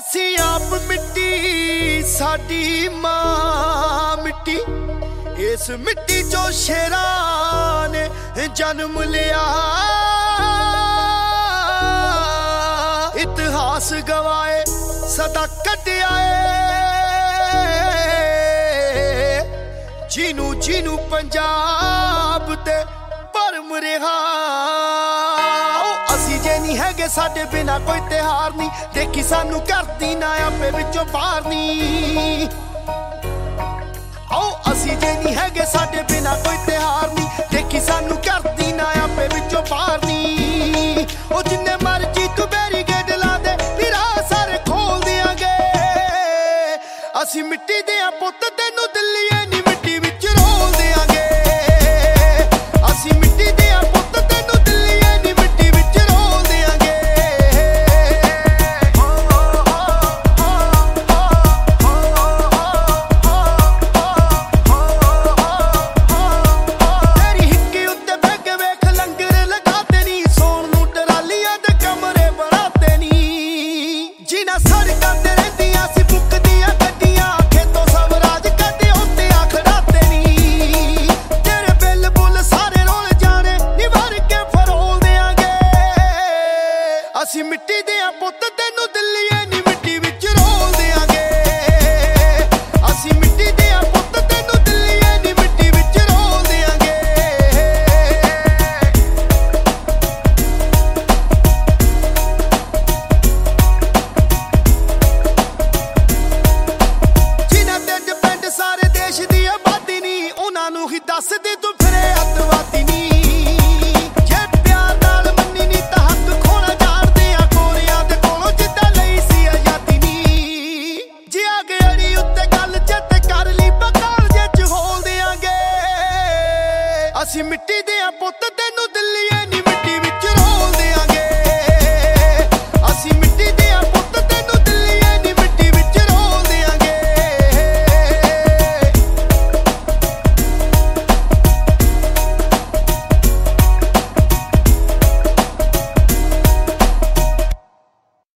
ਅਸੀਂ ਆਪ ਮਿੱਟੀ ਸਾਡੀ ਮਾਂ ਮਿੱਟੀ, ਇਸ ਮਿੱਟੀ ਚੋਂ ਸ਼ੇਰਾਂ ਨੇ ਜਨਮ ਲਿਆ। ਇਤਿਹਾਸ ਗਵਾਏ ਸਦਾ ਕੱਢਿਆ ਏ, ਜਿਹਨੂੰ ਜਿਹਨੂੰ ਪੰਜਾਬ ਤੇ ਭਰਮ ਰਿਹਾ। ਅਸੀਂ ਜੇ ਨਹੀਂ ਹੈਗੇ ਸਾਡੇ ਬਿਨਾ ਕੋਈ ਤਿਉਹਾਰ ਨਹੀਂ, ਦੇਖੀ ਸਾਨੂੰ ਕਰਦੀ ਨਾ ਆਪੇ ਵਿੱਚੋਂ ਬਾਹਰ ਨੀ। ਅਸੀਂ ਜੇ ਨਹੀਂ ਹੈਗੇ ਸਾਡੇ ਬਿਨਾ ਕੋਈ ਤਿਉਹਾਰ ਨਹੀਂ, ਦੇਖੀ ਸਾਨੂੰ ਕਰਦੀ ਨਾ ਆਪੇ ਵਿੱਚੋਂ ਬਾਹਰ ਨੀ। ਉਹ ਜਿੰਨੇ ਮਰਜੀ ਤੂੰ ਬੈਰੀਕੇਡ ਲਾ ਦੇ, ਵੀਰਾ ਸਾਰੇ ਖੋਲ ਦਿਆਂਗੇ। ਅਸੀਂ ਮਿੱਟੀ ਦੇ ਆ ਪੁੱਤ, ਤੈਨੂੰ ਦਿੱਲੀਏ ਨੀ ਮਿੱਟੀ ਵਿੱਚ ਰੋਲ ਦਿਆਂਗੇ। ਅਸੀਂ ਮਿੱਟੀ ਦੇ ਆ ਪੁੱਤ, ਤੈਨੂੰ ਦਿੱਲੀਏ ਨੀ ਮਿੱਟੀ ਵਿੱਚ ਰੋਲ ਦਿਆਂਗੇ। ਤੇਰੀ ਹਿੱਕੀ ਉੱਤੇ ਬਹਿ ਕੇ ਵੇਖ ਲੰਗਰ ਲਗਾਤੇ ਨੀ, ਸੌਣ ਨੂੰ ਟਰਾਲੀਆਂ ਦੇ ਕਮਰੇ ਬਣਾਤੇ ਨੀ। ਜਿਨ੍ਹਾਂ ਸੜਕਾਂ ਤੇ ਰਹਿੰਦੀਆਂ ਸੀ ਬੁੱਕਦੀਆਂ ਗੱਡੀਆਂ, ਖੇਤੋਂ ਸਵਰਾਜ ਕੱਢੇ ਉੱਤੇ ਆ ਖੜਾਤੇ ਨੀ। ਤੇਰੇ ਬਿੱਲ ਬੁੱਲ ਸਾਰੇ ਰੋਲ ਜਾਣੇ ਨੀ, ਵਰ ਕੇ ਫਰੋਲ ਦਿਆਂਗੇ। ਅਸੀਂ ਮਿੱਟੀ ਦੇ ਆ ਪੁੱਤ, ਤੈਨੂੰ ਦਿੱਲੀਏ ਨੀ ਮਿੱਟੀ ਵਿੱਚ ਰੋਲ ਦਿਆਂਗੇ। ਅਸੀਂ ਮਿੱਟੀ ਦੇ ਆ ਪੁੱਤ, ਤੈਨੂੰ ਦਿੱਲੀਏ ਨੀ ਮਿੱਟੀ ਵਿੱਚ ਰੋਲ ਦਿਆਂਗੇ। ਜਿਨ੍ਹਾਂ ਤੇ ਡਿਪੈਂਡ ਸਾਰੇ ਦੇਸ਼ ਦੀ ਆਬਾਦੀ ਨੀ, ਉਹਨਾਂ ਨੂੰ ਹੀ ਦੱਸਦੀ ਤੂੰ ਫਿਰੇ ਅੱਤਵਾਦੀ ਨੀ। ਜੇ ਪਿਆਰ ਨਾਲ ਮੰਨੀ ਨੀ ਤਾਂ ਹੱਥ ਖੋਣਾ ਜਾਣਦੇ ਆ ਗੋਰਿਆਂ ਦੇ ਕੋਲੋਂ, ਜਿੱਦਾਂ ਲਈ ਸੀ ਆਜ਼ਾਦੀ ਨੀ। ਜੇ ਆ ਕੇ ਅੜੀ ਉੱਤੇ ਗੱਲ ਚੇਤੇ ਕਰ ਲਈ, ਬਕਾਲ ਜੇ ਚ ਹੋਲ ਦਿਆਂਗੇ। ਅਸੀਂ ਮਿੱਟੀ ਦੇ ਆ ਪੁੱਤ, ਤੈਨੂੰ